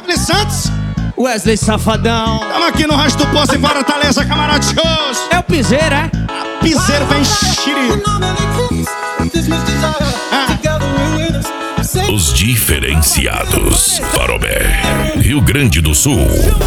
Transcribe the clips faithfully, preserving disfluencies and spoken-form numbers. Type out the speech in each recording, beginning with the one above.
Wesley Santos. Wesley Safadão. Tamo aqui no Rancho do Poço em Fortaleza, camarada shows. É o piseiro, é? Piseiro vem xiri. Ah. Os diferenciados. Parobé, Rio Grande do Sul.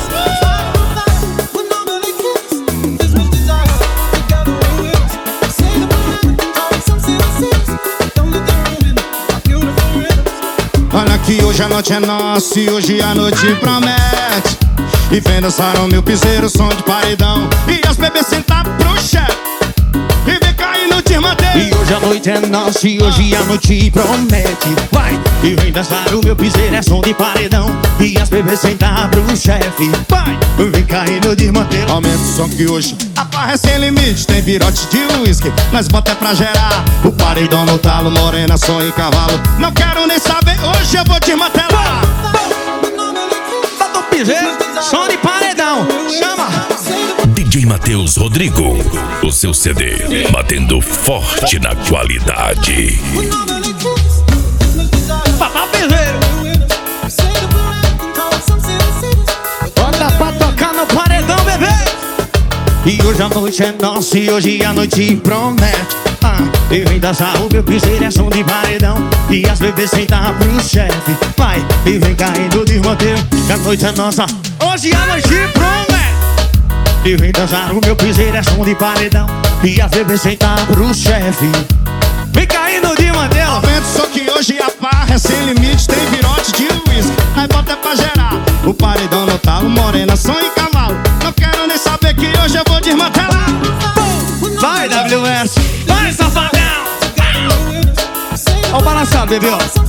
Olha que hoje a noite é nossa e hoje a noite promete. E vem dançar o meu piseiro, som de paredão. E as bebês sentar pro chefe e vem cair no Dirmantel. E hoje a noite é nossa e hoje a noite promete. Vai! E vem dançar o meu piseiro, é som de paredão. E as bebês sentar pro chefe. Vai! Vem cair no Dirmantel. Aumenta o som que hoje a barra é sem limite. Tem virote de uísque, nós bota é pra gerar. O paredão no talo, morena, som e cavalo. Não quero nem saber, hoje eu vou desmantelar. Bota o piseiro, som de paredão. Chama! D J Matheus Rodrigo, o seu C D, batendo forte na qualidade. Papá o piseiro. Bota pra tocar no paredão, bebê. E hoje a noite é nossa e hoje a noite promete. Ah, e vem dançar o meu piseiro, é som de paredão. E as bebês sentar pro chefe. Vai, e vem caindo de roteiro. Que a noite é nossa, hoje a noite promete. E vem dançar o meu piseiro, é som de paredão. E as bebês sentar pro chefe. Vem caindo de mantel. Aumenta o som que hoje a barra é sem limite. Tem virote de uísque, nós bota é pra gerar. O paredão no talo, morena, som e cavalo. Não quero nem saber que hoje eu vou desmantelar. Vai, W S, vai, safadão. Ó o balançado, bebê, ó.